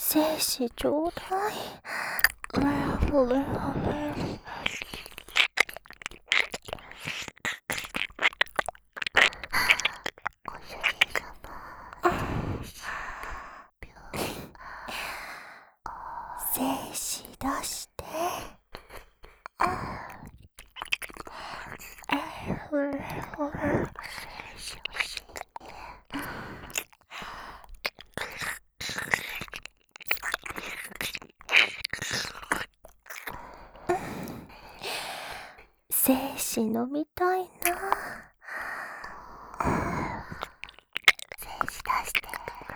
精子ちょうだい。精子出して。精子飲みたいな。精子出して。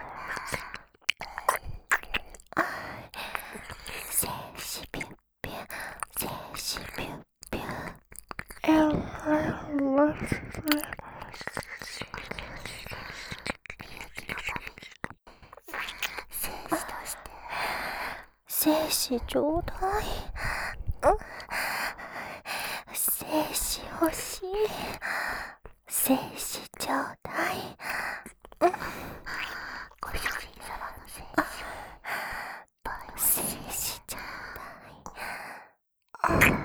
精子ピュッピュ、精子ピュッピュ。精子ちょうだい。精子欲しい。精子ちょうだい。ご主人様の精子。精子ちょうだい。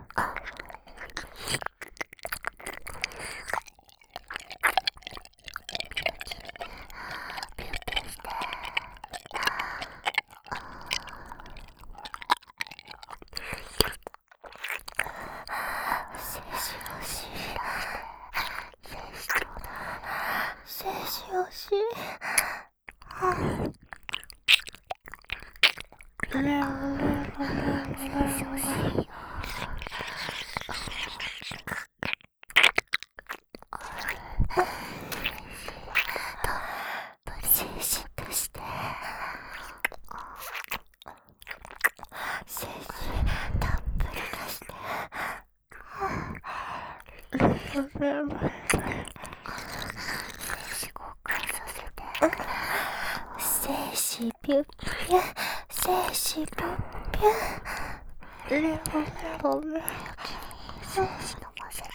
精子欲しい。精子出して。精子たっぷり出して。精子ピュッピュ、精子ピュッピュ。精子飲ませて。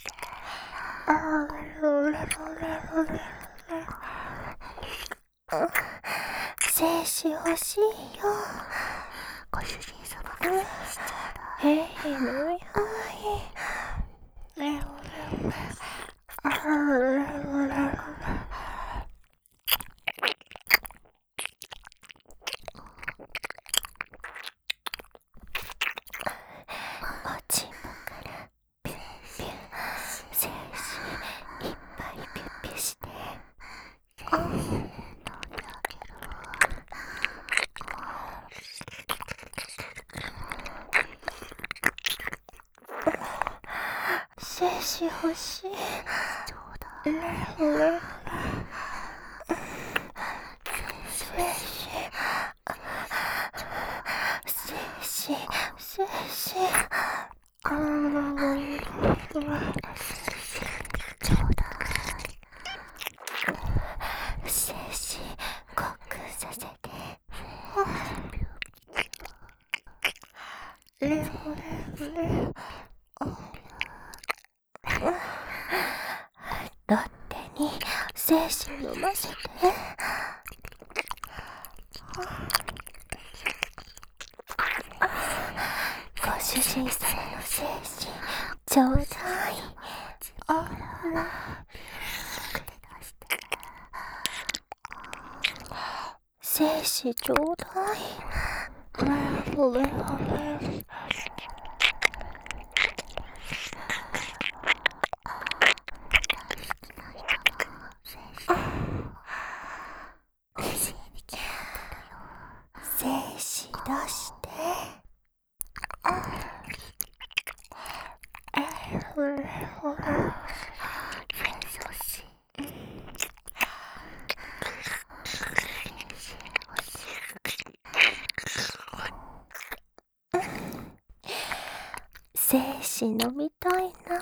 精子欲しいよ。ご主人様の精子ちょうだい。飲みたい。おちんぽからピュッピュ、精子いっぱいピュッピュして。精子欲しい。ちょうだい。精子コックさせて。ロッテに精子飲ませて。ご主人様の精子ちょうだい。精子ちょうだい。精子出して。精子飲みたいな。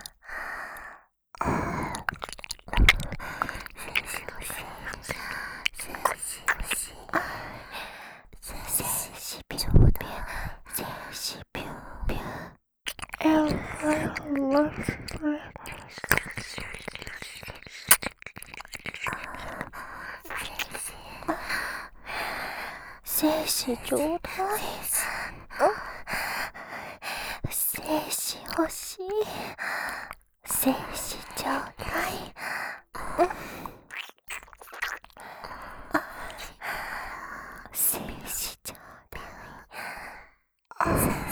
精子ピュッピュ、精子ピュッピュ。精精子ちょうだい。精子欲しい。精子ちょうだい。精子ちょうだい。